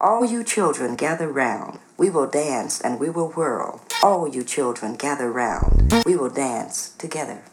All you children gather round, we will dance and we will whirl. All you children gather round, we will dance together.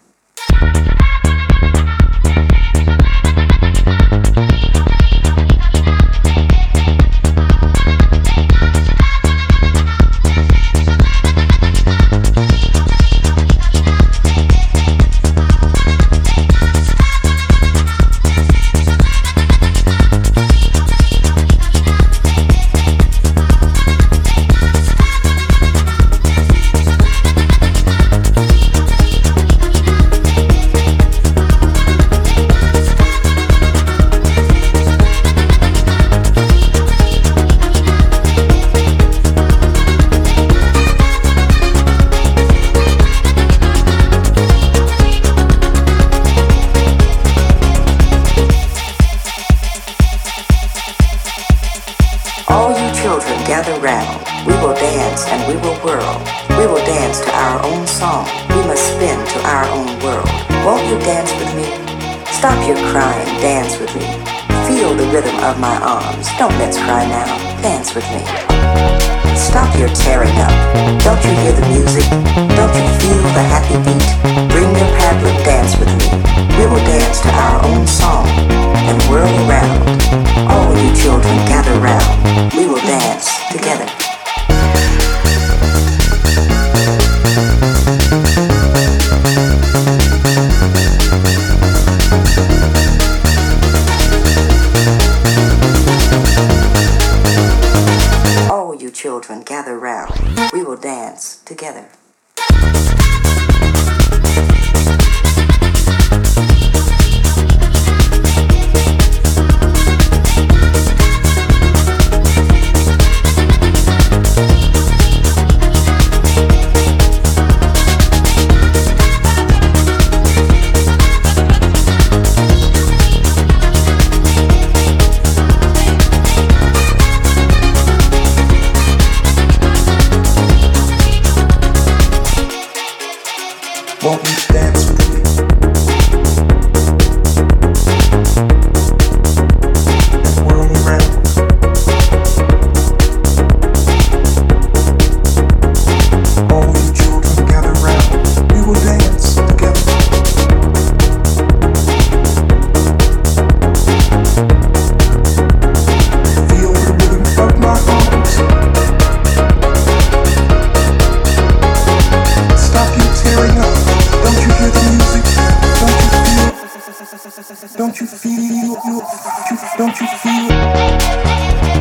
All you children gather round, we will dance and we will whirl. We will dance to our own song, we must spin to our own world. Won't you dance with me? Stop your crying, dance with me. Feel the rhythm of my arms, don't let's cry now, dance with me. Stop your tearing up, don't you hear the music? Don't you feel the happy beat? Bring your paddle and dance with me. We will dance to our own song and whirl around. All you children gather round, we will dance together. All you children gather round, we will dance together. Won't you dance with me? And whirl around. All you children gather round, we will dance together. Feel the rhythm of my arms. Stop you tearing up. Don't you hear the music? Don't you feel? Don't you feel?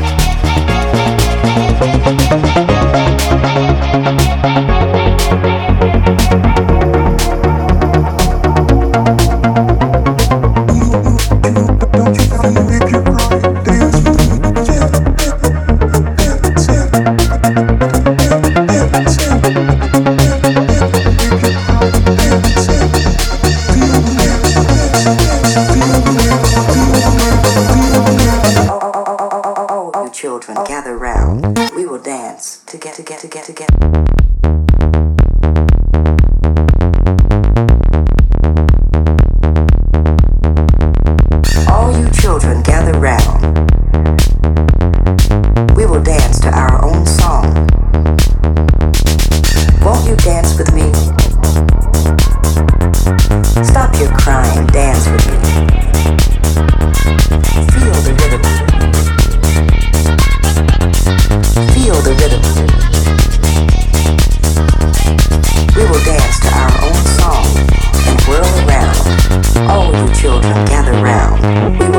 Don't you feel if you're crying? Dance with me. All you children gather round, we will dance together. All you children gather round, we will dance to our own song. Won't you dance with me? Stop your crying, dance with me. Feel the rhythm. Feel the rhythm. We will dance to our own song and whirl around. All you children gather round. We will